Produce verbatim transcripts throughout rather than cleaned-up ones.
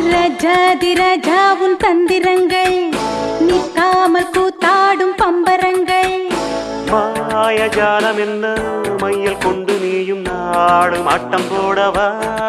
ரஜாதி ராஜா உன் தந்திரங்கள் நிற்காமல் கூத்தாடும் பம்பரங்கள். மாயஜாலம் என்ன மையல் கொண்டு நீயும் நாடும் ஆட்டம் போடவா.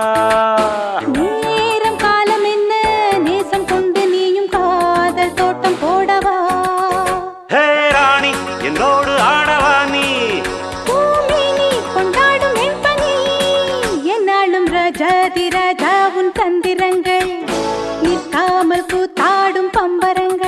நேரம் காலம் என்ன நேசம் கொண்டு நீயும் காதல் தோட்டம் போடவா. ஹே ராணி என்னோடு ஆடவா நீ. பூமினி கொண்டாடும் வெண்பனி என்னாலும் ராஜாதி ராஜா உன் தந்திரங்கள் நிற்காமல் கூத்தாடும் பம்பரங்கள்.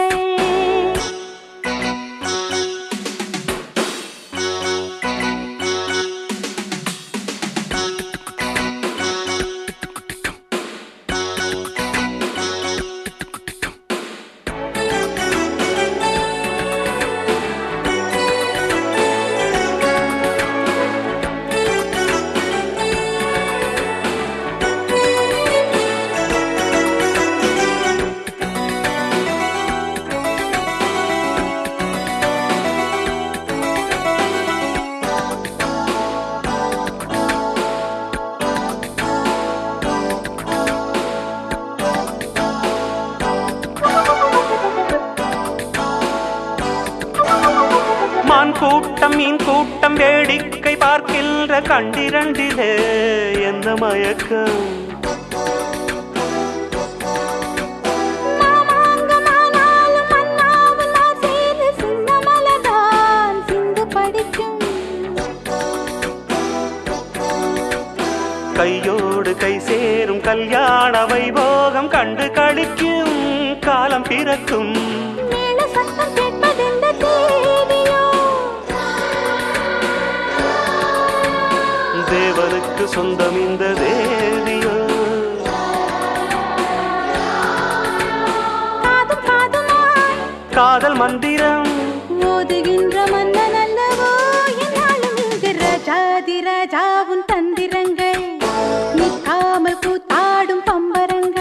மான் கூட்டம் மீன் கூட்டம் வேடிக்கை பார்க்கின்ற கண்டிரண்டிலே என்ன மயக்கம். கையோடு கை சேரும் கல்யாண வைபோகம் கண்டு கழிக்கும் காலம் பிறக்கும். தேவனுக்கு சொந்தம் இந்த தேவியோ. காதல் மந்திரம் ஓதுகின்ற மன்னன் அல்லவோ என்னாலும் இங்கு ராஜாதி ராஜா உன் தந்திரங்கள் நிற்காமல் கூத்தாடும் பம்பரங்கள்.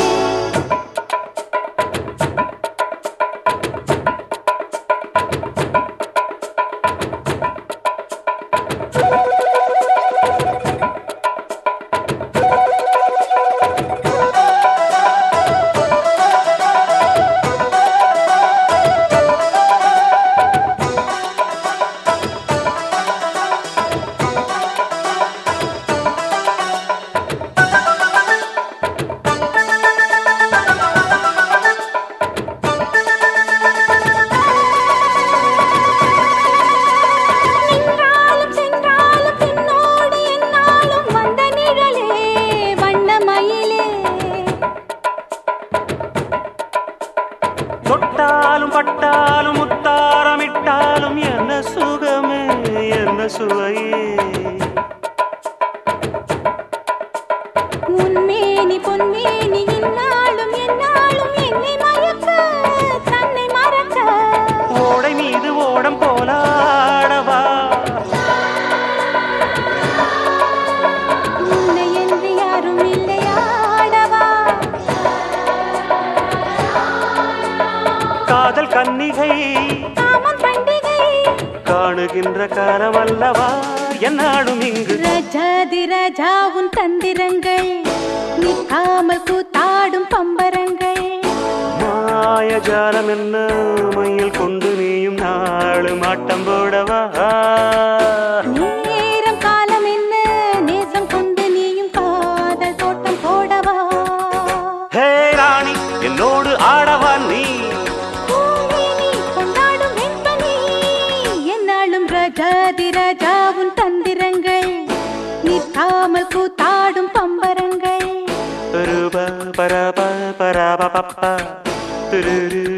தொட்டாலும் பட்டாலும் முத்தாரமிட்டாலும் என்ன சுகமே என்ன சுவையே. உன்மேனி பொன்மேனி இன்னாலும் என்னாலும் என்னை மயக்க தன்னை மறக்க. ஓடை மீது ஓடம் போலாடவா. உன்னை என்று யாரும் இல்லையாடவா. காதல் கன்னிகை காமன் பண்டிகை காணுகின்ற காலமல்லவா என்னாடும் இங்கு. ராஜாதி ராஜா உன் தந்திரங்கள் நிற்காமல் கூத்தாடும் பம்பரங்கள். மாயஜாலம் என்ன மையில் கொண்டு நீயும் நாளும் ஆட்டம் போடவா. நேரம் காலம் என்ன நேசம் கொண்டு நீயும் காதல் தோட்டம் போடவா. ஹே ராணி என்னோடு ஆடவா நீ. கொண்டாடும் வெண்பனி என்னாலும் ராஜாதி ராஜா உன் தந்திரங்கள் நிற்காமல் கூத்தாடும் பம்பரங்கள். பரப பரப பரப பப்பா.